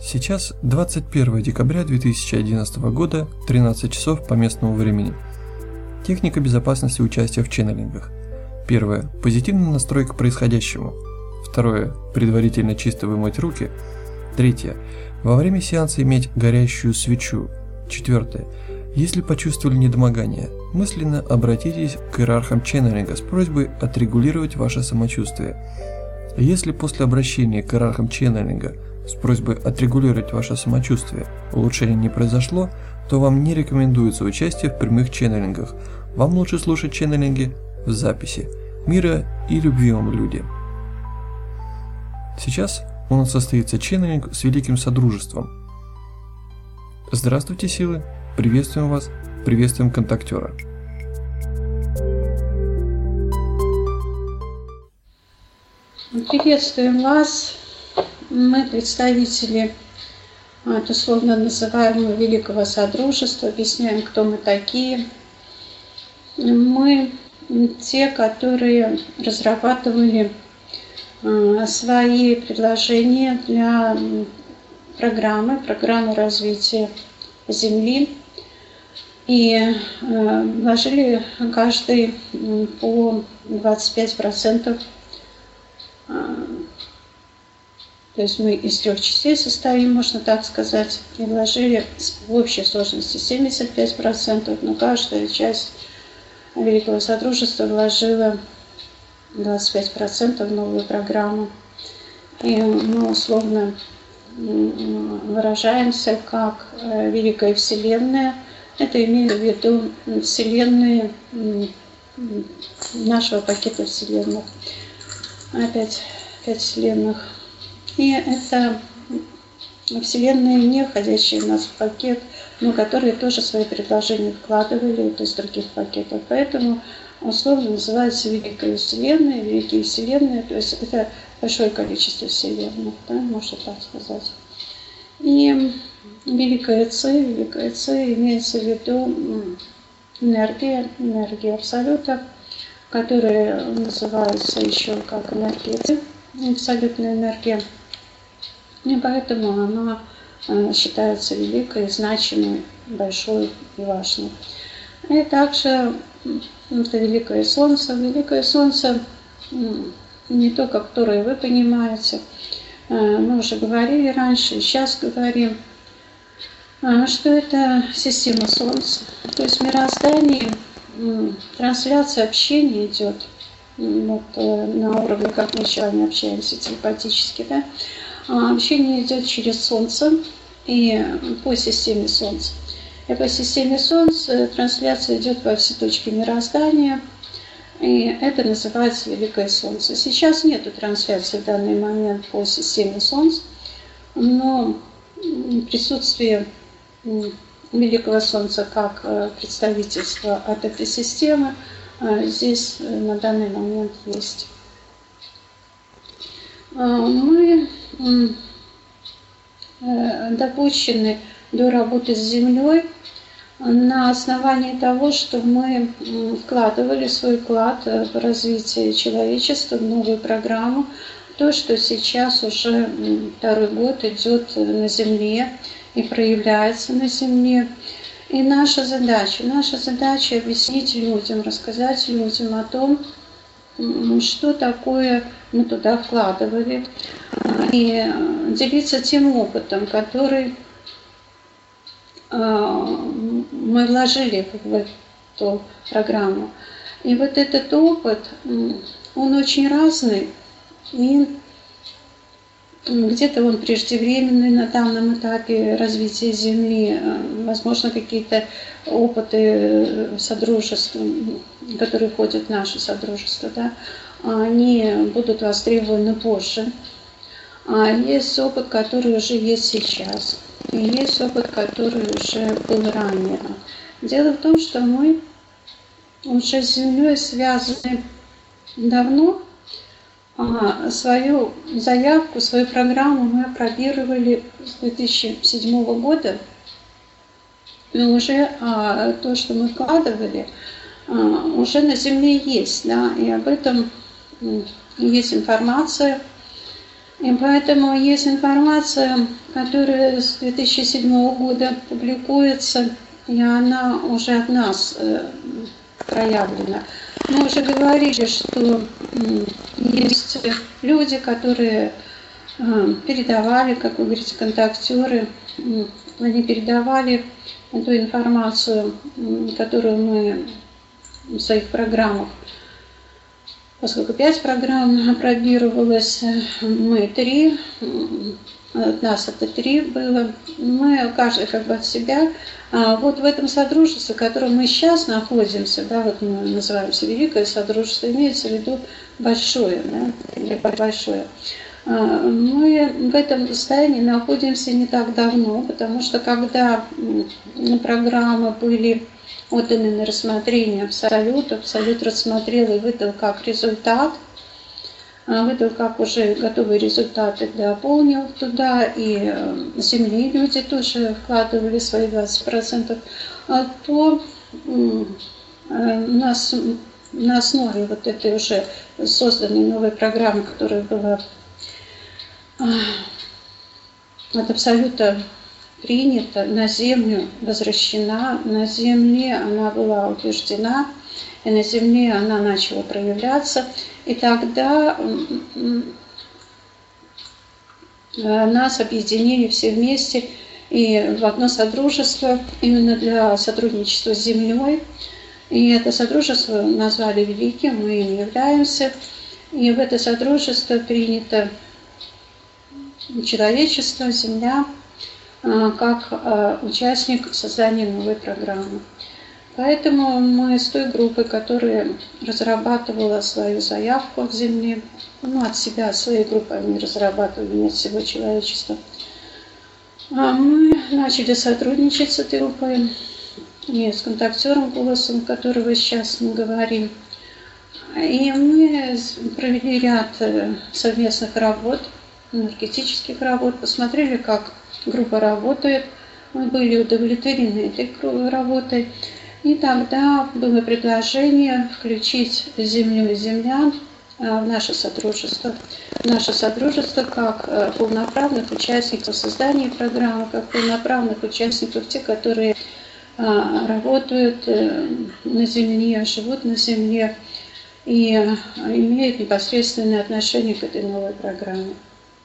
Сейчас 21 декабря 2011 года, 13 часов по местному времени. Техника безопасности участия в ченнелингах. Первое. Позитивный настрой к происходящему. Второе. Предварительно чисто вымыть руки. Третье. Во время сеанса иметь горящую свечу. Четвертое. Если почувствовали недомогание, мысленно обратитесь к иерархам ченнелинга с просьбой отрегулировать ваше самочувствие. Если после обращения к иерархам ченнелинга с просьбой отрегулировать ваше самочувствие улучшения не произошло, то вам не рекомендуется участие в прямых ченнелингах. Вам лучше слушать ченнелинги в записи. Мира и любви вам, люди. Сейчас у нас состоится ченнелинг с Великим Содружеством. Здравствуйте, силы! Приветствуем вас, приветствуем контактера. Приветствуем вас. Мы представители условно называемого Великого Содружества. Объясняем, кто мы такие. Мы те, которые разрабатывали свои предложения для программы развития Земли. И вложили каждый по 25%. То есть мы из 3 частей состоим, можно так сказать, и вложили в общей сложности 75%, но каждая часть Великого Содружества вложила 25% в новую программу. И мы условно выражаемся как Великая Вселенная. Это имею в виду Вселенные нашего пакета Вселенных. Опять 5 Вселенных. И это Вселенные, не входящие в наш пакет, но которые тоже свои предложения вкладывали из других пакетов. Поэтому условно называется Великая Вселенная, Великие Вселенные, то есть это большое количество Вселенных, да, можно так сказать. И Великая Ци имеется в виду энергия Абсолюта, которая называется еще как энергия Ци, абсолютная энергия. И поэтому она считается великой, значимой, большой и важной. И также это Великое Солнце. Великое Солнце не то, которое вы понимаете. Мы уже говорили раньше, и сейчас говорим, что это система Солнца. То есть в мироздании трансляция общения идет на уровне, как мы с вами общаемся телепатически, да? Общение идет через Солнце и по системе Солнца. И по системе Солнца трансляция идет во все точки мироздания, и это называется Великое Солнце. Сейчас нет трансляции в данный момент по системе Солнца, но присутствие Великого Солнца как представительство от этой системы здесь на данный момент есть. Мы допущены до работы с Землей на основании того, что мы вкладывали свой вклад в развитие человечества, в новую программу, то, что сейчас уже 2-й год идет на Земле и проявляется на Земле. И наша задача объяснить людям, рассказать людям о том, что такое мы туда вкладывали, и делиться тем опытом, который мы вложили в эту программу. И вот этот опыт, он очень разный, и где-то он преждевременный на данном этапе развития Земли, возможно, какие-то опыты содружества, которые входят в наше содружество, да, они будут востребованы позже. А есть опыт, который уже есть сейчас, и есть опыт, который уже был ранее. Дело в том, что мы уже с Землей связаны давно. Свою заявку, свою программу мы опробировали с 2007 года. И уже то, что мы вкладывали, уже на Земле есть, да, и об этом есть информация. И поэтому есть информация, которая с 2007 года публикуется, и она уже от нас проявлена. Мы уже говорили, что есть люди, которые передавали, как вы говорите, контактеры, они передавали эту информацию, которую мы в своих программах, поскольку 5 программ опробировалось, мы 3, от нас это 3 было, мы каждый как бы от себя. А вот в этом содружестве, в котором мы сейчас находимся, да, вот мы называемся Великое Содружество, имеется в виду большое, да, или большое. Мы в этом состоянии находимся не так давно, потому что когда программы были отданы на рассмотрение Абсолют рассмотрел и выдал как результат, выдал как уже готовые результаты, дополнил туда, и земли люди тоже вкладывали свои 20%, то на основе вот этой уже созданной новой программы, которая была от Абсолюта принята, на землю возвращена, на земле она была утверждена, и на земле она начала проявляться. И тогда нас объединили все вместе и в одно содружество именно для сотрудничества с Землей. И это содружество назвали Великим, мы им являемся. И в это содружество принято человечество, Земля, как участник создания новой программы. Поэтому мы с той группой, которая разрабатывала свою заявку от Земли, от себя, от своей группы они разрабатывали, не от всего человечества, мы начали сотрудничать с этой группой и с контактером голосом, которого сейчас мы говорим. И мы провели ряд совместных работ, энергетических работ, посмотрели, как группа работает. Мы были удовлетворены этой работой. И тогда было предложение включить Землю и землян в наше содружество. Наше содружество как полноправных участников создания программы, как полноправных участников, те, которые работают на Земле, живут на Земле и имеют непосредственное отношение к этой новой программе.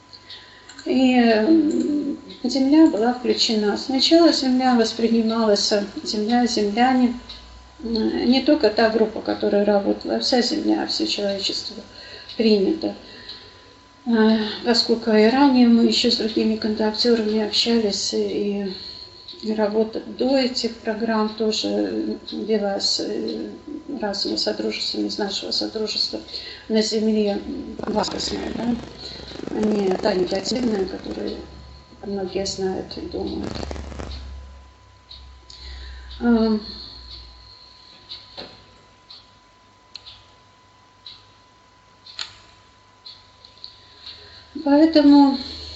И Земля была включена. Сначала Земля воспринималась, Земля, земляне, не только та группа, которая работала, а вся Земля, все человечество принято. Поскольку и ранее мы еще с другими контактерами общались, и работа до этих программ тоже велась разными содружествами из нашего содружества на Земле, благостная, да? Не та негативная, которую многие знают и думают. Поэтому,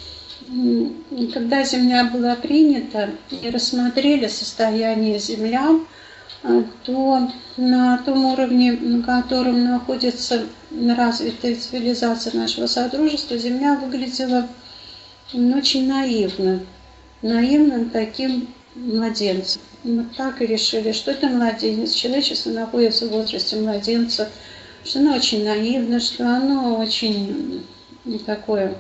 когда Земля была принята и рассмотрели состояние землян, то на том уровне, на котором находится развитая цивилизация нашего Содружества, Земля выглядела очень наивно, наивным таким младенцем. Мы так и решили, что это младенец, человечество находится в возрасте младенца, что оно очень наивно, что оно очень такое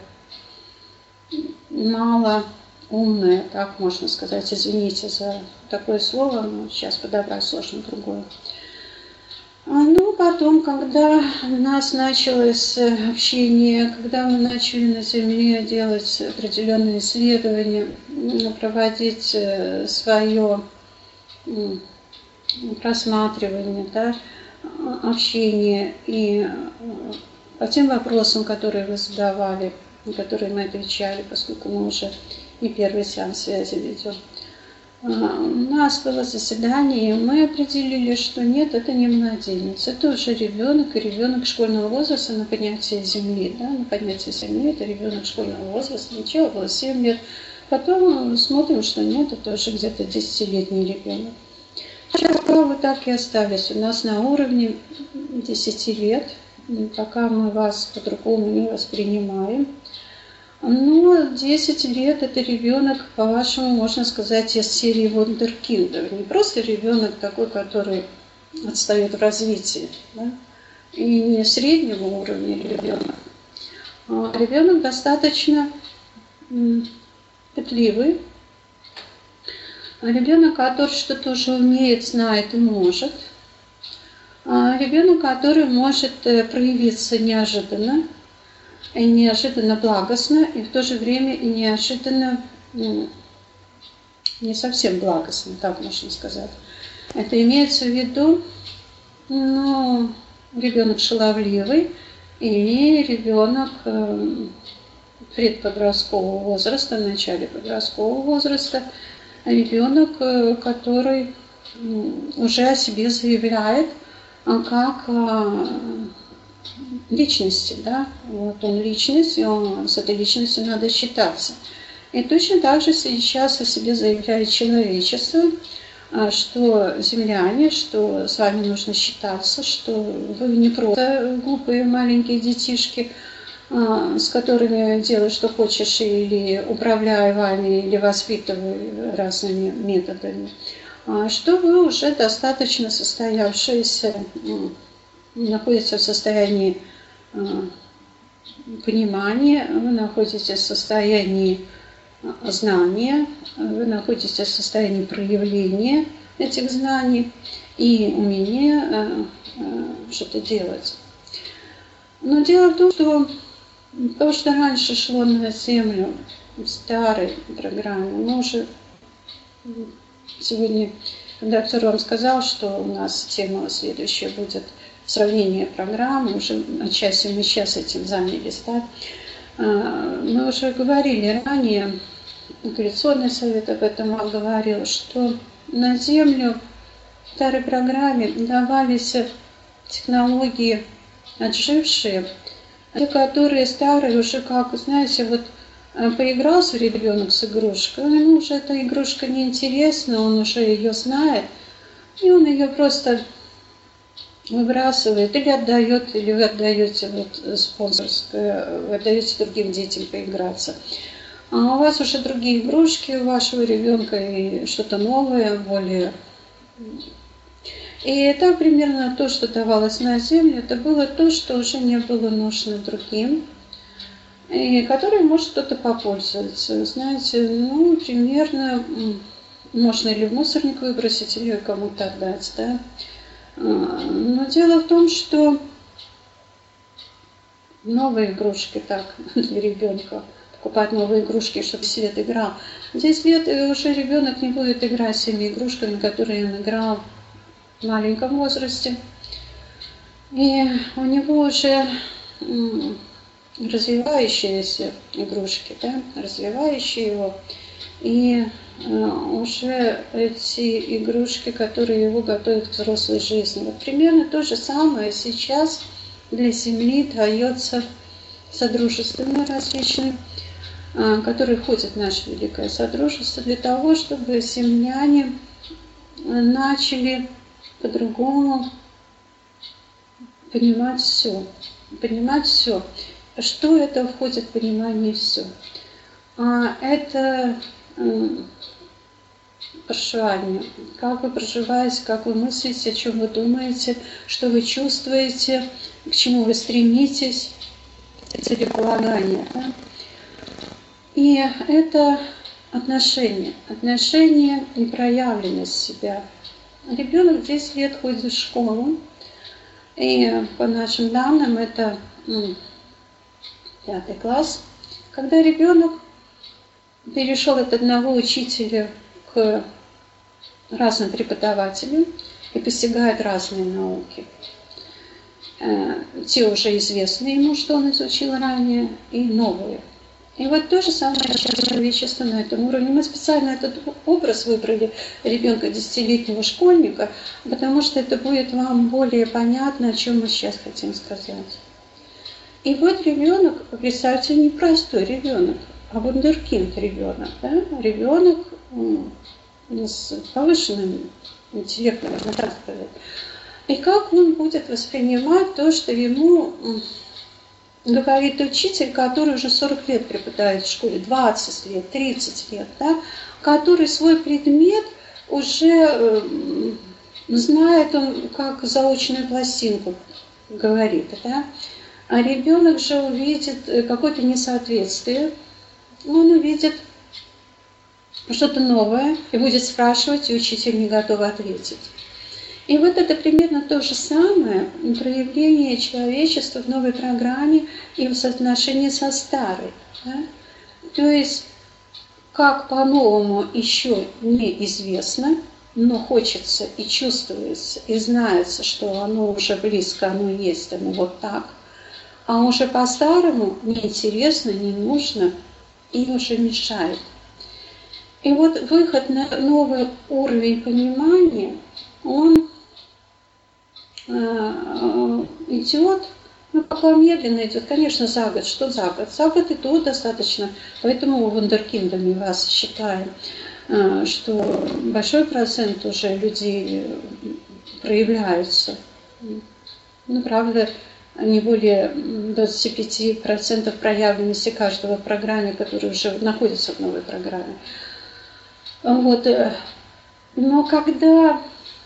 мало умное, так можно сказать, извините за такое слово, но сейчас подобрать сложно другое. Ну, потом, когда у нас началось общение, когда мы начали на Земле делать определенные исследования, проводить свое просматривание, да, общение и по тем вопросам, которые вы задавали, на которые мы отвечали, поскольку мы уже и первый сеанс связи ведем. У нас было заседание, и мы определили, что нет, это не младенец, это уже ребенок, и ребенок школьного возраста на поднятие Земли. Да, на поднятие Земли это ребенок школьного возраста, сначала было 7 лет, потом смотрим, что нет, это уже где-то 10-летний ребенок. Сейчас вот так и остались у нас на уровне 10 лет, пока мы вас по-другому не воспринимаем. Но 10 лет это ребенок, по-вашему, можно сказать, из серии вундеркиндов. Не просто ребенок такой, который отстает в развитии, да? И не среднего уровня ребенок, а ребенок достаточно пытливый, ребенок, который что-то уже умеет, знает и может, ребенок, который может проявиться неожиданно, и неожиданно благостно, и в то же время и неожиданно не совсем благостно, так можно сказать. Это имеется в виду, ребенок шаловливый и ребенок предподросткового возраста, в начале подросткового возраста, ребенок, который уже о себе заявляет как личности, да, вот он личность, и с этой личностью надо считаться. И точно так же сейчас о себе заявляет человечество, что земляне, что с вами нужно считаться, что вы не просто глупые маленькие детишки, с которыми делай, что хочешь, или управляй вами, или воспитывай разными методами, что вы уже достаточно состоявшиеся, находитесь в состоянии понимания, вы находитесь в состоянии знания, вы находитесь в состоянии проявления этих знаний и умения что-то делать. Но дело в том, что то, что раньше шло на Землю в старой программе, мы уже сегодня доктор вам сказал, что у нас тема следующая будет сравнение программ, уже отчасти мы сейчас этим занялись, да? Мы уже говорили ранее, Коалиционный совет об этом говорил, что на Землю в старой программе давались технологии отжившие, те, которые старые, уже как, знаете, вот поигрался ребенок с игрушкой, ему уже эта игрушка неинтересна, он уже ее знает, и он ее просто выбрасывает или отдает, или вы отдаете вот спонсорское, вы отдаете другим детям поиграться. А у вас уже другие игрушки у вашего ребенка и что-то новое, более. И это примерно то, что давалось на Землю, это было то, что уже не было нужно другим, и которое может кто-то попользоваться. Знаете, примерно можно или в мусорник выбросить, или кому-то отдать, да. Но дело в том, что новые игрушки так для ребенка, покупать новые игрушки, чтобы 10 лет играл. 10 лет уже ребенок не будет играть с теми игрушками, которые он играл в маленьком возрасте. И у него уже развивающиеся игрушки, да, развивающие его. И уже эти игрушки, которые его готовят к взрослой жизни. Вот примерно то же самое сейчас для Земли дается содружествами различным, которые входят в наше великое содружество, для того, чтобы земляне начали по-другому понимать все. Понимать все. Что это входит в понимание все? Это проживание. Как вы проживаете, как вы мыслите, о чем вы думаете, что вы чувствуете, к чему вы стремитесь, целеполагание. Да? И это отношение и проявленность себя. Ребенок 10 лет ходит в школу, и по нашим данным это 5 класс, когда ребенок перешел от одного учителя к разным преподавателям и постигает разные науки. Те уже известные ему, что он изучил ранее, и новые. И вот то же самое человечество на этом уровне. Мы специально этот образ выбрали ребенка 10-летнего школьника, потому что это будет вам более понятно, о чем мы сейчас хотим сказать. И вот ребенок, представьте, не простой ребенок, а вундеркинд ребенок, да? Ребенок с повышенным интеллектом, можно так сказать. И как он будет воспринимать то, что ему говорит учитель, который уже 40 лет преподает в школе, 20 лет, 30 лет, да, который свой предмет уже знает, он как заочную пластинку говорит, да. А ребенок же увидит какое-то несоответствие, он увидит что-то новое и будет спрашивать, и учитель не готов ответить. И вот это примерно то же самое проявление человечества в новой программе и в соотношении со старой. Да? То есть, как по-новому еще неизвестно, но хочется и чувствуется, и знается, что оно уже близко, оно есть, оно вот так. А уже по-старому неинтересно, не нужно и уже мешает. И вот выход на новый уровень понимания, он идет, пока медленно идет, конечно, за год. Что за год? За год и то достаточно. Поэтому вундеркиндами вас считаем, что большой процент уже людей проявляются. Ну, правда, не более 25% проявленности каждого в программе, который уже находится в новой программе. Вот. Но когда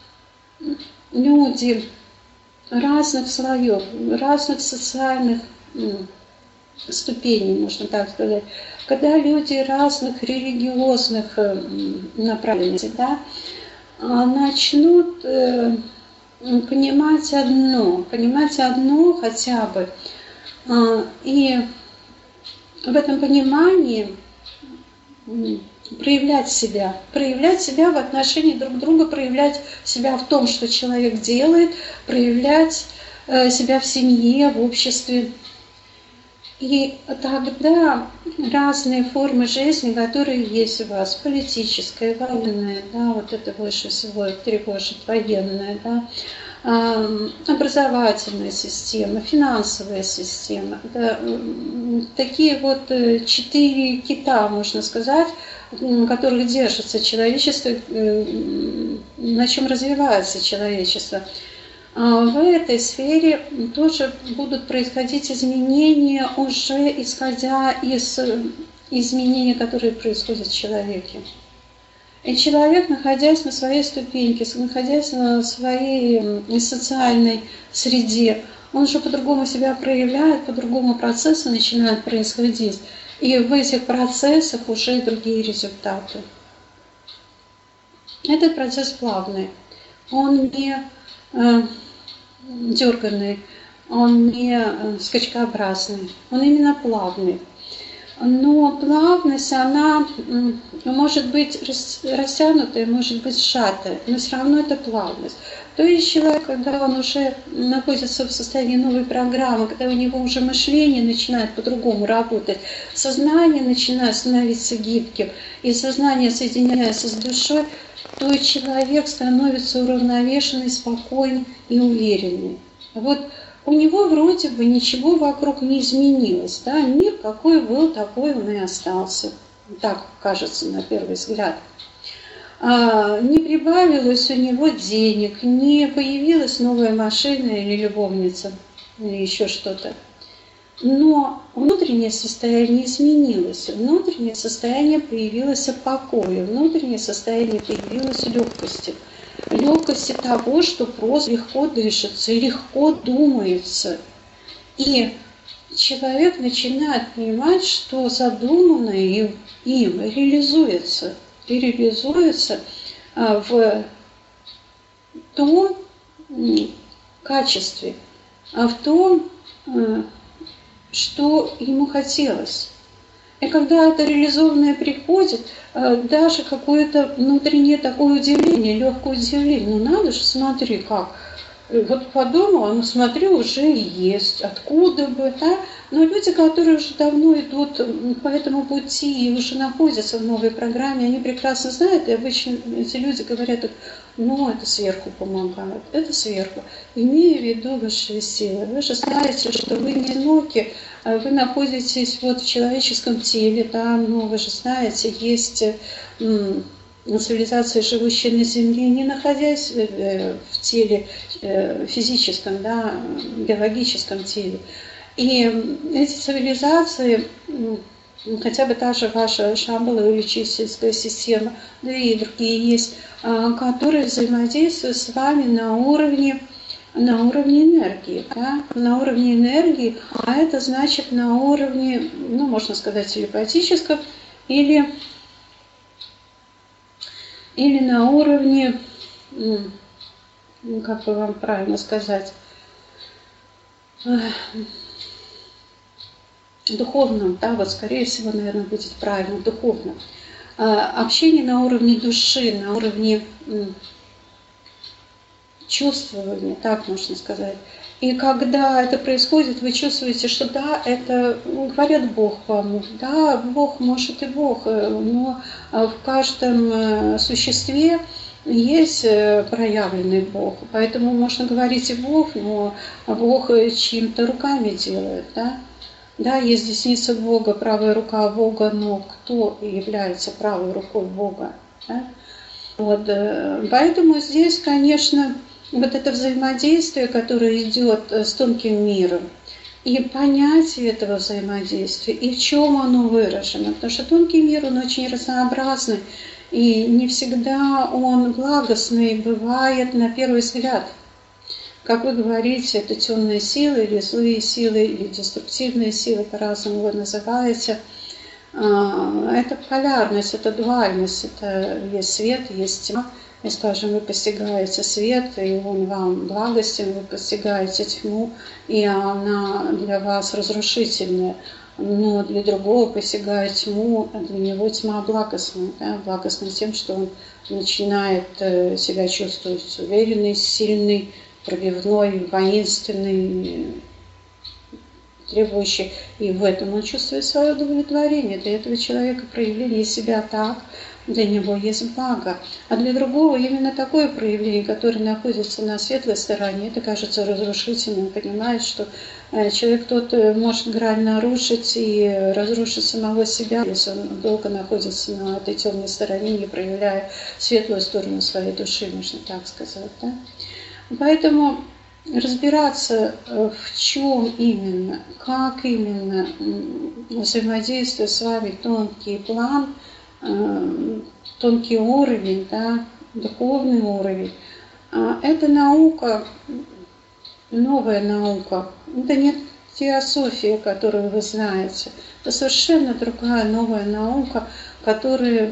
люди разных слоев, разных социальных ступеней, можно так сказать, когда люди разных религиозных направленностей, да, начнут понимать одно хотя бы, и в этом понимании проявлять себя в отношении друг друга, проявлять себя в том, что человек делает, проявлять себя в семье, в обществе. И тогда разные формы жизни, которые есть у вас, политическая, военная, да, вот это больше всего тревожит, военная, да, образовательная система, финансовая система, да, такие вот 4 кита, можно сказать, на которых держится человечество, на чем развивается человечество. В этой сфере тоже будут происходить изменения, уже исходя из изменений, которые происходят в человеке. И человек, находясь на своей ступеньке, находясь на своей социальной среде, он уже по-другому себя проявляет, по-другому процессы начинают происходить. И в этих процессах уже другие результаты. Этот процесс плавный, он не дерганный, он не скачкообразный, он именно плавный. Но плавность, она может быть растянутая, может быть сжатая, но все равно это плавность. То есть человек, когда он уже находится в состоянии новой программы, когда у него уже мышление начинает по-другому работать, сознание начинает становиться гибким, и сознание соединяется с душой, то человек становится уравновешенный, спокойный и уверенный. Вот у него вроде бы ничего вокруг не изменилось, да? Мир какой был, такой он и остался. Так кажется на первый взгляд. Не прибавилось у него денег, не появилась новая машина или любовница, или еще что-то. Но внутреннее состояние изменилось, внутреннее состояние появилось покоя, внутреннее состояние появилось легкости. Легкости того, что просто легко дышится, легко думается. И человек начинает понимать, что задуманное им реализуется. И реализуется в том качестве, в том, что ему хотелось. И когда это реализованное приходит, даже какое-то внутреннее такое удивление, легкое удивление. Ну надо же, смотри, как. Вот подумала, ну смотри, уже есть, откуда бы, да? Но люди, которые уже давно идут по этому пути и уже находятся в новой программе, они прекрасно знают, и обычно эти люди говорят, ну это сверху помогает, это сверху. Имея в виду высшие силы, вы же знаете, что вы не одиноки, вы находитесь вот в человеческом теле, да, но вы же знаете, есть цивилизации, живущие на Земле, не находясь в теле физическом, да, биологическом теле. И эти цивилизации, хотя бы та же ваша Шамбала или чистильская система, да и другие есть, которые взаимодействуют с вами на уровне энергии, да? На уровне энергии, а это значит на уровне, ну, можно сказать, телепатическом или на уровне, как бы вам правильно сказать, духовном, да, вот скорее всего, наверное, будет правильно, духовном. Общение на уровне души, на уровне чувствования, так можно сказать. И когда это происходит, вы чувствуете, что да, это говорит Бог вам, да, Бог может и Бог, но в каждом существе есть проявленный Бог. Поэтому можно говорить и Бог, но Бог чьими-то руками делает, да. Да, есть десница Бога, правая рука Бога, но кто является правой рукой Бога? Да? Вот, поэтому здесь, конечно, вот это взаимодействие, которое идет с тонким миром, и понятие этого взаимодействия, и в чем оно выражено. Потому что тонкий мир, он очень разнообразный, и не всегда он благостный бывает на первый взгляд. Как вы говорите, это темные силы или злые силы, или деструктивные силы, по-разному вы называете. Это полярность, это дуальность, это есть свет, есть тьма. И, скажем, вы постигаете свет, и он вам благостен, вы постигаете тьму, и она для вас разрушительная. Но для другого постигает тьму, а для него тьма благостная. Да? Благостная тем, что он начинает себя чувствовать уверенный, сильный, пробивной, воинственный, требующий. И в этом он чувствует свое удовлетворение. Для этого человека проявление себя так, для него есть благо. А для другого именно такое проявление, которое находится на светлой стороне, это кажется разрушительным. Он понимает, что человек тот может грань нарушить и разрушить самого себя, если он долго находится на этой темной стороне, не проявляя светлую сторону своей души, можно так сказать. Да? Поэтому разбираться, в чем именно, как именно взаимодействует с вами тонкий план, тонкий уровень, да, духовный уровень, это наука, новая наука. Это не теософия, которую вы знаете. Это совершенно другая новая наука, которая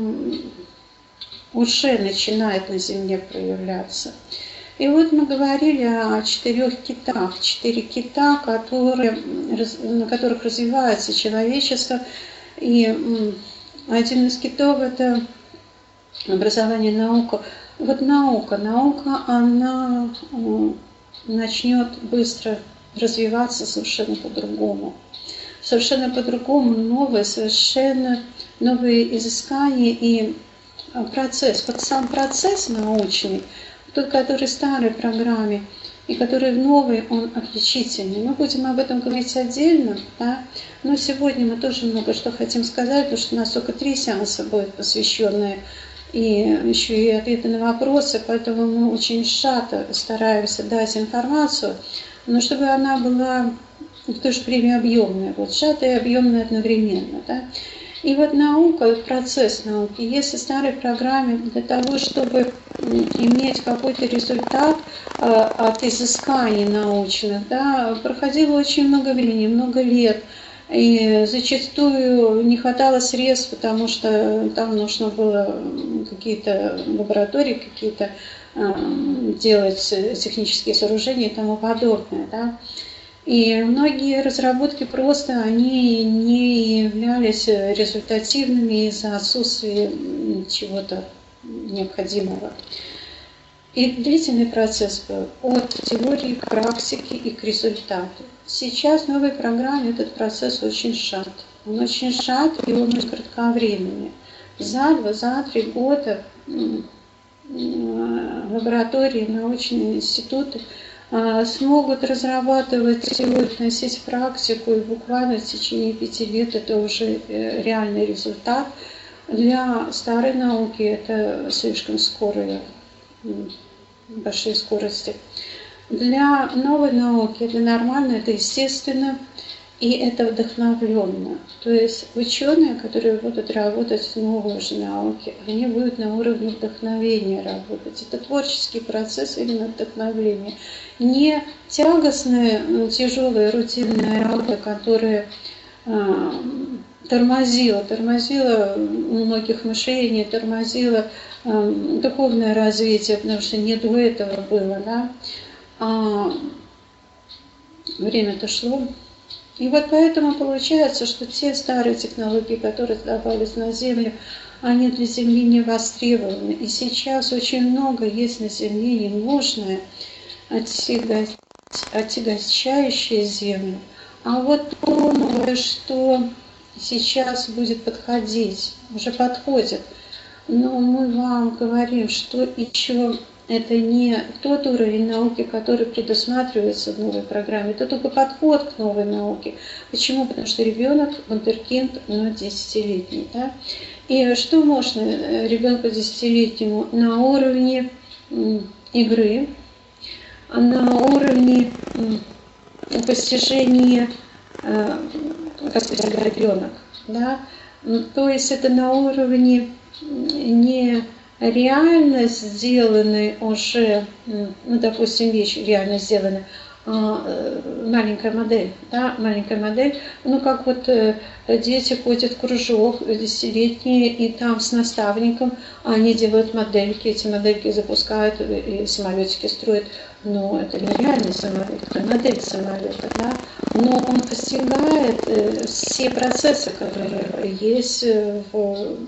уже начинает на Земле проявляться. И вот мы говорили о 4 китах. 4 кита, на которых развивается человечество. И один из китов – это образование, наука. Вот наука, она начнет быстро развиваться совершенно по-другому. Совершенно по-другому, совершенно новые изыскания и процесс. Вот сам процесс научный, тот, который в старой программе, и который в новой, он отличительный. Мы будем об этом говорить отдельно, да? Но сегодня мы тоже много что хотим сказать, потому что у нас только 3 сеанса будет посвященные, и еще и ответы на вопросы, поэтому мы очень сжато стараемся дать информацию, но чтобы она была в то же время объемная, вот сжатая и объемная одновременно. Да? И вот наука, процесс науки, если в старой программе для того, чтобы иметь какой-то результат от изысканий научных, да, проходило очень много времени, много лет, и зачастую не хватало средств, потому что там нужно было какие-то лаборатории, какие-то делать технические сооружения и тому подобное. Да. И многие разработки просто они не являлись результативными из-за отсутствия чего-то необходимого. И длительный процесс был от теории к практике и к результату. Сейчас в новой программе этот процесс очень сжат. Он очень сжат и он очень кратковременный. За 2-3 года лаборатории, научные институты смогут разрабатывать теорию, вносить в практику, и буквально в течение 5 лет это уже реальный результат. Для старой науки это слишком скорые, большие скорости. Для новой науки это нормально, это естественно, и это вдохновленно. То есть ученые, которые будут работать в новой же науке, они будут на уровне вдохновения работать. Это творческий процесс именно вдохновления. Не тягостная, тяжелая, рутинная работа, которая тормозила у многих мышлений, тормозила духовное развитие, потому что не до этого было, да? А время-то шло. И вот поэтому получается, что те старые технологии, которые создавались на Землю, они для Земли не востребованы. И сейчас очень много есть на Земле ненужное, отягощающее Землю. А вот то новое, что сейчас будет подходить, уже подходит. Но мы вам говорим, что еще это не тот уровень науки, который предусматривается в новой программе, это только подход к новой науке. Почему? Потому что ребенок вундеркинд, но 10-летний. Да? И что можно ребенку 10-летнему на уровне игры, на уровне постижения, как сказать, ребенок, да? То есть это на уровне не реально сделанной уже, ну, допустим, вещь реально сделана, маленькая модель, да, маленькая модель, ну, как вот дети ходят в кружок 10-летние, и там с наставником они делают модельки, эти модельки запускают, и самолетики строят, но это не реальный самолет, это модель самолета, да, но он постигает все процессы, которые есть в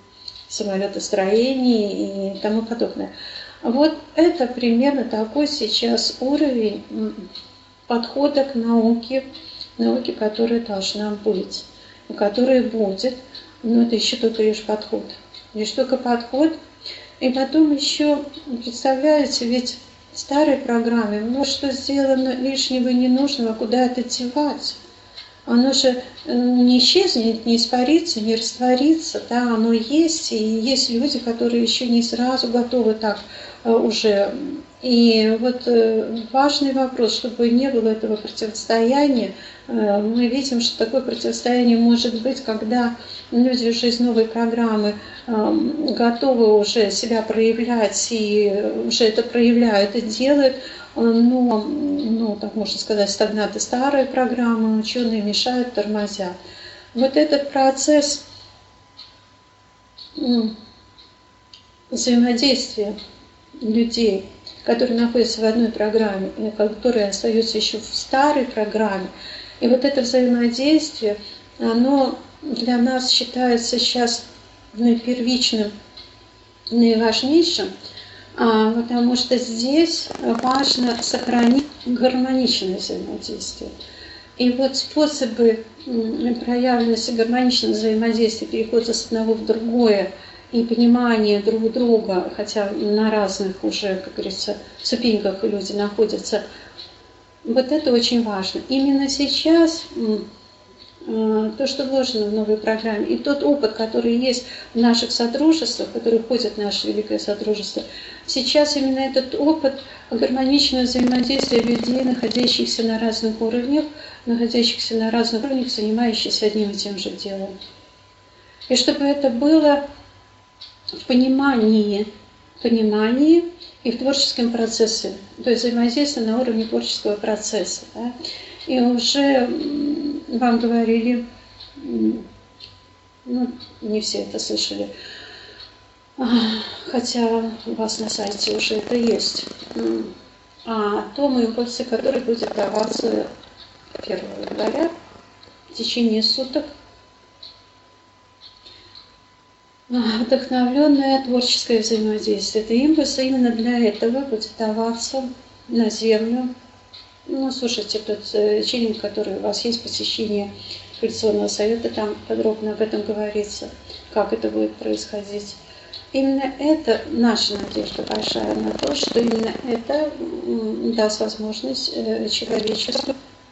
самолетостроении и тому подобное. Вот это примерно такой сейчас уровень подхода к науке, которая должна быть, и которая будет, но это еще только лишь подход. Лишь только подход. И потом еще, представляете, ведь в старой программе много что сделано лишнего и ненужного, куда это девать. Оно же не исчезнет, не испарится, не растворится, да, оно есть, и есть люди, которые еще не сразу готовы так уже. И вот важный вопрос, чтобы не было этого противостояния. Мы видим, что такое противостояние может быть, когда люди уже из новой программы готовы уже себя проявлять, и уже это проявляют и делают, но, так можно сказать, стагнаты старой программы, ученые мешают, тормозят. Вот этот процесс взаимодействия людей, которые находятся в одной программе, и которые остаются еще в старой программе, и вот это взаимодействие, оно для нас считается сейчас наипервичным, наиважнейшим, потому что здесь важно сохранить гармоничное взаимодействие. И вот способы проявленности гармоничного взаимодействия, перехода с одного в другое и понимание друг друга, хотя на разных уже, как говорится, ступеньках люди находятся, вот это очень важно. Именно сейчас то, что вложено в новой программе, и тот опыт, который есть в наших содружествах, который входит в наше великое содружество, сейчас именно этот опыт гармоничного взаимодействия людей, находящихся на разных уровнях, занимающихся одним и тем же делом. И чтобы это было в понимании и в творческом процессе, то есть взаимодействие на уровне творческого процесса. Да? И уже вам говорили, не все это слышали, хотя у вас на сайте уже это есть, о том импульсе, который будет даваться 1 января в течение суток. Вдохновленное творческое взаимодействие. Это импульс именно для этого будет даваться на Землю. Слушайте тот чиллинг, который у вас есть, посещение коалиционного совета, там подробно об этом говорится, как это будет происходить. Именно это наша надежда большая на то, что именно это даст возможность человечеству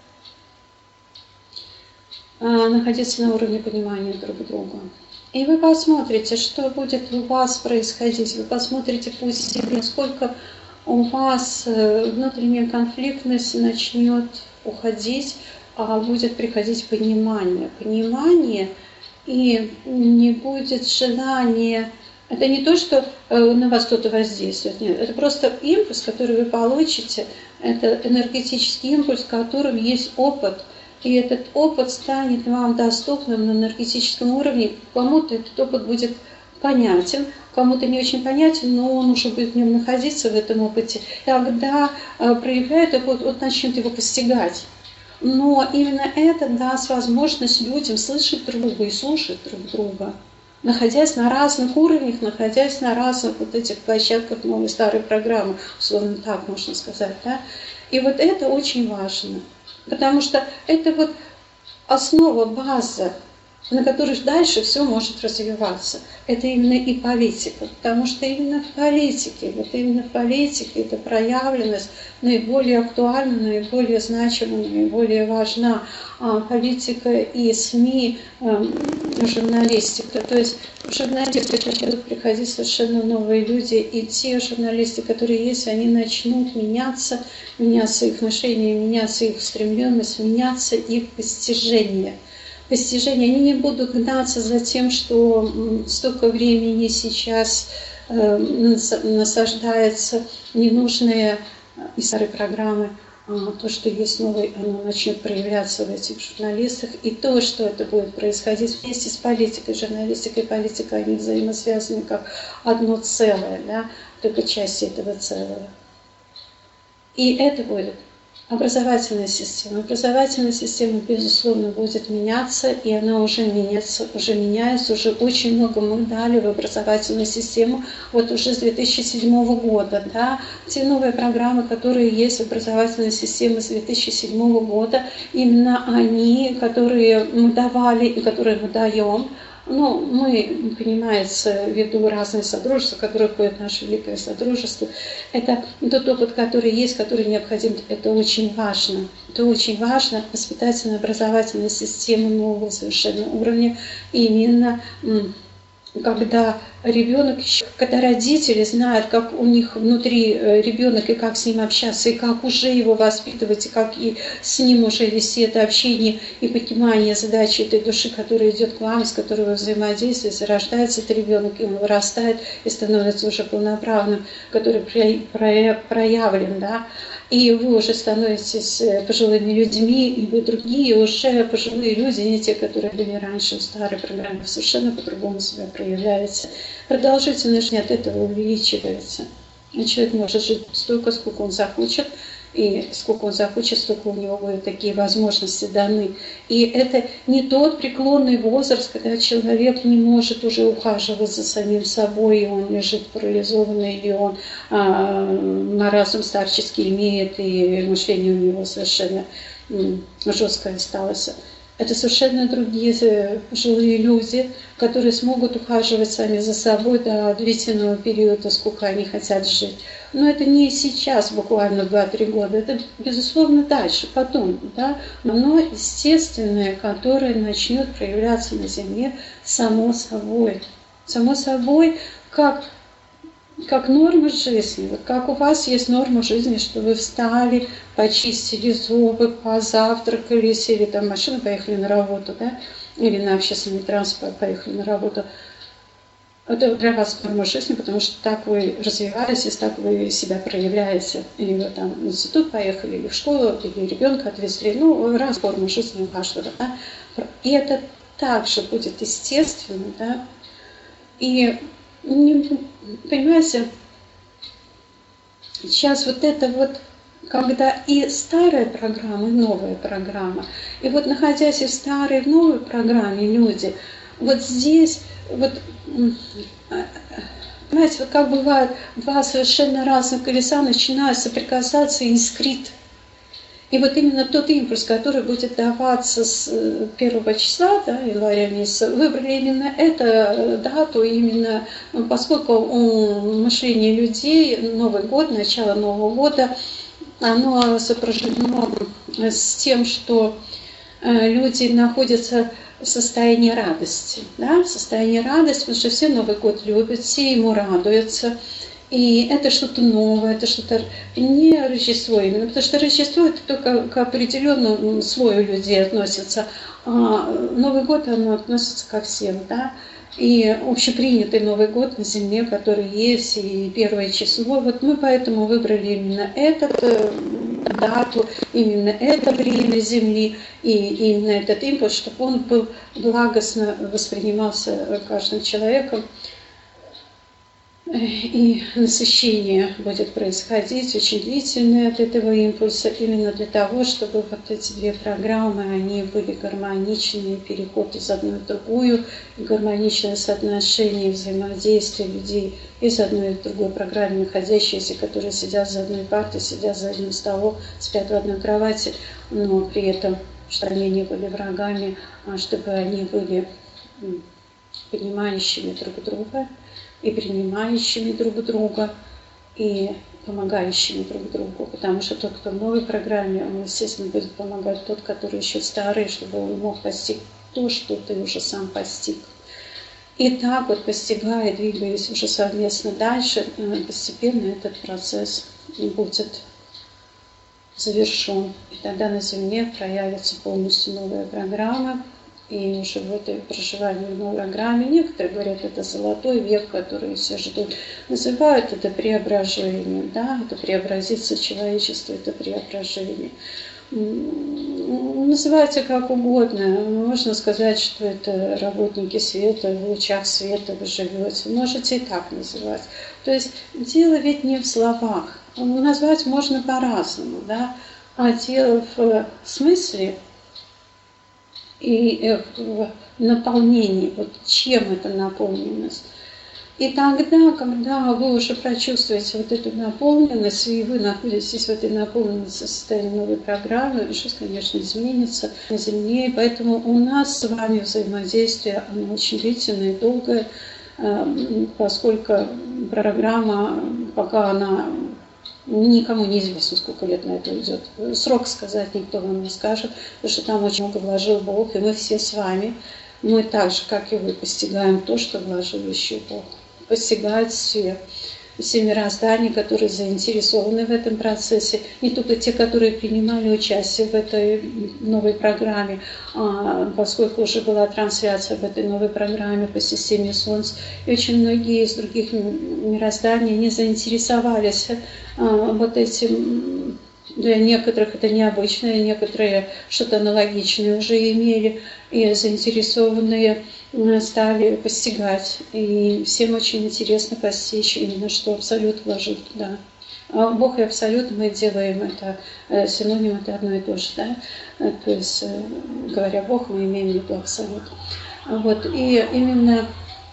находиться на уровне понимания друг друга. И вы посмотрите, что будет у вас происходить, вы посмотрите по себе, насколько у вас внутренняя конфликтность начнет уходить, а будет приходить понимание. Понимание, и не будет желания. Это не то, что на вас кто-то воздействует, нет, это просто импульс, который вы получите, это энергетический импульс, в котором есть опыт, и этот опыт станет вам доступным на энергетическом уровне. Кому-то этот опыт будет понятен, кому-то не очень понятен, но он уже будет в нем находиться, в этом опыте. Тогда проявляет опыт, он начнет его постигать. Но именно это даст возможность людям слышать друг друга и слушать друг друга, находясь на разных уровнях, находясь на разных вот этих площадках новой старой программы, условно так можно сказать. Да? И вот это очень важно, потому что это вот основа, база, на которой дальше все может развиваться. Это именно и политика, потому что именно в политике, вот именно в политике эта проявленность наиболее актуальна, наиболее значима, наиболее важна. Политика и СМИ, журналистика. То есть в журналистике будут приходить совершенно новые люди, и те журналисты, которые есть, они начнут меняться их мышление, меняться их устремленность, меняться их постижение. Они не будут гнаться за тем, что столько времени сейчас насаждается ненужные и старые программы. То, что есть новое, оно начнет проявляться в этих журналистах. И то, что это будет происходить вместе с политикой. Журналистика и политика, они взаимосвязаны как одно целое, да? Только части этого целого. И это будет образовательная система. Образовательная система, безусловно, будет меняться, и она уже меняется, уже очень много мы дали в образовательную систему, вот уже с 2007 года, да, те новые программы, которые есть в образовательной системе с 2007 года, именно они, которые мы давали и которые мы даем. Ну, мы, понимаете, ввиду разных содружеств, в которые входит наше великое содружество, это тот опыт, который есть, который необходим, это очень важно. Это очень важно, воспитательно-образовательная система нового совершенно уровня, именно когда ребенок, когда родители знают, как у них внутри ребенок и как с ним общаться, и как уже его воспитывать, и как и с ним уже вести это общение и понимание задачи этой души, которая идет к вам, с которой вы взаимодействуете, рождается этот ребенок, и он вырастает и становится уже полноправным, который проявлен, да, и вы уже становитесь пожилыми людьми, и вы другие уже пожилые люди, не те, которые были раньше в старой программе, совершенно по-другому себя проявляете. Продолжительность от этого увеличивается. И человек может жить столько, сколько он захочет, и сколько он захочет, столько у него будут такие возможности даны. И это не тот преклонный возраст, когда человек не может уже ухаживать за самим собой, и он лежит парализованный, или он маразм старческий имеет, и мышление у него совершенно жесткое осталось. Это совершенно другие пожилые люди, которые смогут ухаживать сами за собой до длительного периода, сколько они хотят жить. Но это не сейчас, буквально 2-3 года, это, безусловно, дальше, потом, да, но естественное, которое начнет проявляться на Земле само собой. Само собой, как норма жизни. Вот как у вас есть норма жизни, что вы встали, почистили зубы, позавтракали, сели там в машину, поехали на работу, да, или на общественный транспорт, поехали на работу. Это для вас норма жизни, потому что так вы развиваетесь, так вы себя проявляете. Или вы там в институт поехали, или в школу, или ребенка отвезли. Ну, раз форма жизни у каждого, да. И это также будет естественно, да. И понимаете, сейчас вот это вот, когда и старая программа, и новая программа, и вот находясь и в старой, и в новой программе люди, вот здесь, вот, понимаете, вот как бывает, два совершенно разных колеса начинают соприкасаться и искрит. И вот именно тот импульс, который будет даваться с 1 числа, да, января месяца, выбрали именно эту дату, именно поскольку у мышления людей Новый год, начало Нового года, оно сопряжено с тем, что люди находятся в состоянии радости, да, в состоянии радости, потому что все Новый год любят, все ему радуются. И это что-то новое, это что-то не Рождество именно, потому что Рождество это только к определенному слою людей относится, а Новый год оно относится ко всем, да. И общепринятый Новый год на Земле, который есть, и первое число. Вот мы поэтому выбрали именно эту дату, именно это время Земли, и именно этот импульс, чтобы он был благостно воспринимался каждым человеком. И насыщение будет происходить очень длительное от этого импульса, именно для того, чтобы вот эти две программы, они были гармоничные, переход из одной в другую, гармоничное соотношение взаимодействия людей из одной в другой программе находящиеся, которые сидят за одной партой, сидят за одним столом, спят в одной кровати, но при этом, чтобы они не были врагами, а чтобы они были понимающими друг друга, и принимающими друг друга, и помогающими друг другу. Потому что тот, кто в новой программе, он, естественно, будет помогать тот, который еще старый, чтобы он мог постичь то, что ты уже сам постиг. И так вот, постигая, двигаясь уже совместно дальше, постепенно этот процесс будет завершен. И тогда на Земле проявится полностью новая программа. И уже в этой проживании в новой программе, некоторые говорят, это золотой век, который все ждут, называют это преображением, да, это преобразится человечество, это преображение. Называйте как угодно, можно сказать, что это работники света, в лучах света вы живете, можете и так называть. То есть дело ведь не в словах, назвать можно по-разному, да, а дело в смысле, и в наполнении, вот чем эта наполненность. И тогда, когда вы уже прочувствуете вот эту наполненность, и вы находитесь в этой наполненности состоянии новой программы, жизнь, конечно, изменится на Земле, и поэтому у нас с вами взаимодействие, оно очень длительное и долгое, поскольку программа, пока она никому не известно, сколько лет на это уйдет. Срок сказать никто вам не скажет, потому что там очень много вложил Бог, и мы все с вами, мы так же, как и вы, постигаем то, что вложил еще Бог. Постигают все мироздания, которые заинтересованы в этом процессе, не только те, которые принимали участие в этой новой программе, поскольку уже была трансляция в этой новой программе по системе Солнца, и очень многие из других мирозданий не заинтересовались вот этим. Для некоторых это необычное, некоторые что-то аналогичное уже имели, и заинтересованные стали постигать. И всем очень интересно постичь именно, что Абсолют вложил туда. Бог и Абсолют, мы делаем это, синоним это одно и то же. Да? То есть, говоря Бог, мы имеем в виду Абсолют. Вот, и именно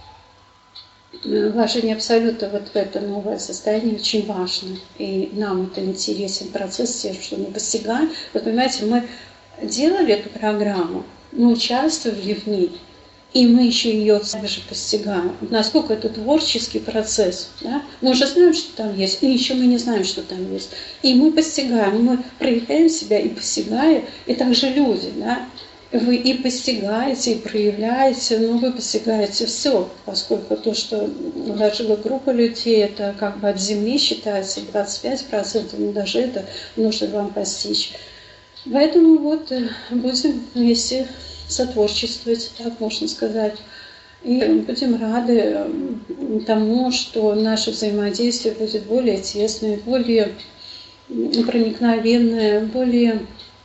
вложение Абсолюта вот в это новое состояние очень важно. И нам это интересен процесс, тем, что мы постигаем. Вы понимаете, мы делали эту программу, мы участвовали в ней, и мы еще ее также постигаем. Насколько это творческий процесс. Да? Мы уже знаем, что там есть, и еще мы не знаем, что там есть. И мы постигаем, мы проявляем себя и постигаем, и также люди. Да? Вы и постигаете, и проявляете, но вы постигаете все, поскольку то, что вложила группа людей, это как бы от земли считается 25%, но даже это нужно вам постичь. Поэтому вот будем вместе сотворчествовать, так можно сказать. И будем рады тому, что наше взаимодействие будет более тесное, более проникновенное, более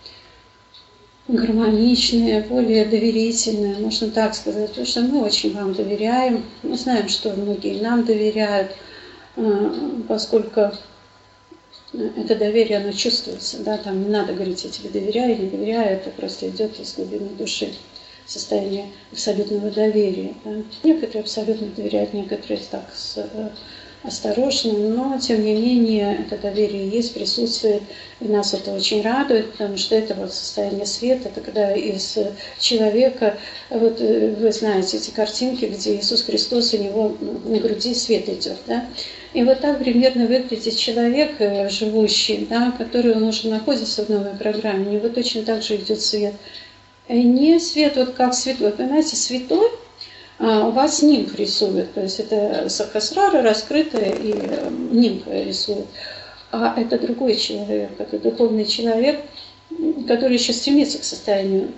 гармоничные, более доверительные, можно так сказать, потому что мы очень вам доверяем. Мы знаем, что многие нам доверяют, поскольку это доверие, оно чувствуется, да, там не надо говорить, я тебе доверяю, не доверяю, это просто идет из глубины души, состояние абсолютного доверия. Да. Некоторые абсолютно доверяют, некоторые так осторожно, но тем не менее это доверие есть, присутствует, и нас это очень радует, потому что это вот состояние света, это когда из человека, вот вы знаете эти картинки, где Иисус Христос, у него на груди свет идет, да, и вот так примерно выглядит человек, живущий, да, который он уже находится в новой программе, у него точно так же идет свет. Не свет, вот как святой, понимаете, святой, у вас нимф рисует, то есть это Сахасрара раскрытая и нимф рисует. А это другой человек, это духовный человек, который еще стремится к состоянию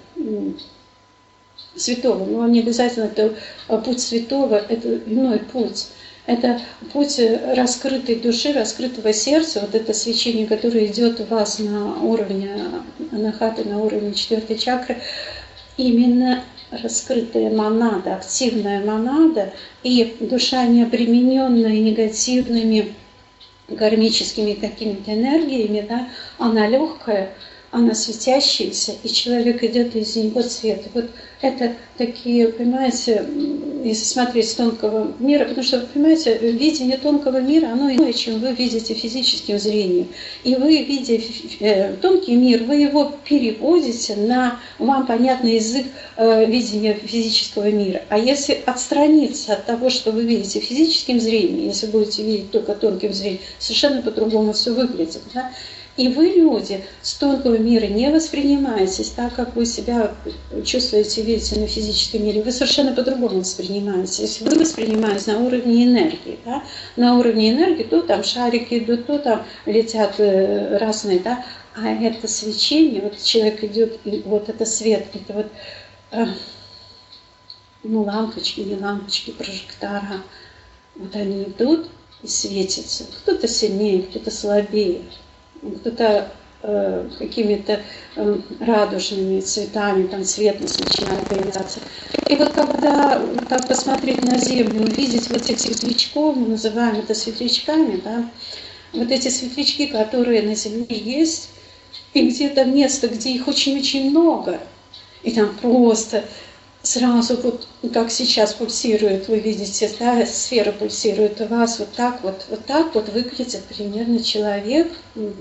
святого. Но не обязательно это путь святого, это иной путь. Это путь раскрытой души, раскрытого сердца, вот это свечение, которое идет у вас на уровне анахаты, на уровне 4 чакры, именно раскрытая монада, активная монада, и душа, не обремененная негативными кармическими какими-то энергиями, да, она легкая, она светящаяся, и человек идет из него цвет. И вот это такие, понимаете, если смотреть с тонкого мира, потому что, понимаете, видение тонкого мира, оно иное, чем вы видите физическим зрением. И вы, видя тонкий мир, вы его переводите на вам понятный язык видения физического мира. А если отстраниться от того, что вы видите физическим зрением, если будете видеть только тонким зрением, совершенно по-другому все выглядит. Да? И вы, люди, с тонкого мира не воспринимаетесь так, как вы себя чувствуете, видите на физическом мире. Вы совершенно по-другому воспринимаетесь. Если вы воспринимаетесь на уровне энергии, да, на уровне энергии, то там шарики идут, то там летят разные, да, а это свечение, вот человек идет, и вот это свет, это вот, ну, лампочки, не лампочки, прожектора, вот они идут и светятся. Кто-то сильнее, кто-то слабее. Кто-то какими-то радужными цветами, там цветность начинает появляться. И вот когда так посмотреть на Землю, увидеть вот этих светлячков, мы называем это светлячками, да, вот эти светлячки, которые на Земле есть, и где-то место, где их очень-очень много, и там просто сразу вот, как сейчас пульсирует, вы видите, да, сфера пульсирует у вас, вот так вот выглядит примерно человек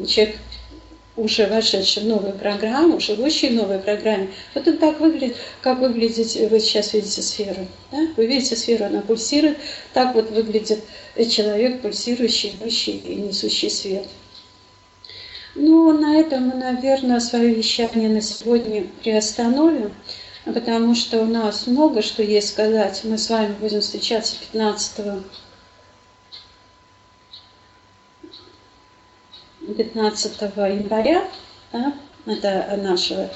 уже вошедший в новую программу, живущий в новой программе. Вот он так выглядит, как выглядит, вы сейчас видите сферу. Да? Вы видите сферу, она пульсирует, так вот выглядит человек, пульсирующий, идущий и несущий свет. Ну, на этом мы, наверное, свое вещание на сегодня приостановим, потому что у нас много что есть сказать. Мы с вами будем встречаться 15 января, да? Это нашего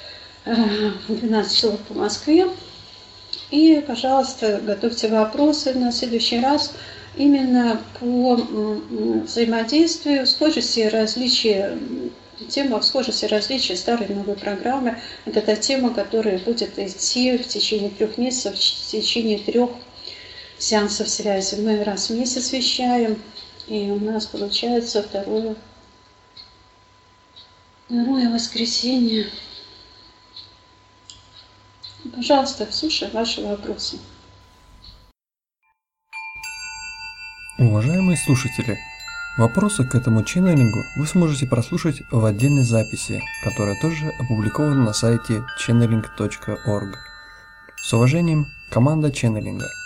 12 часов по Москве. И, пожалуйста, готовьте вопросы на следующий раз именно по взаимодействию, схожести и различия. Тема схожести и различия старой и новой программы. Это та тема, которая будет идти в течение 3 месяцев, в течение 3 сеансов связи. Мы раз в месяц вещаем, и у нас получается второе воскресенье. Пожалуйста, слушаю ваши вопросы. Уважаемые слушатели, вопросы к этому ченнелингу вы сможете прослушать в отдельной записи, которая тоже опубликована на сайте channeling.org. С уважением, команда ченнелинга.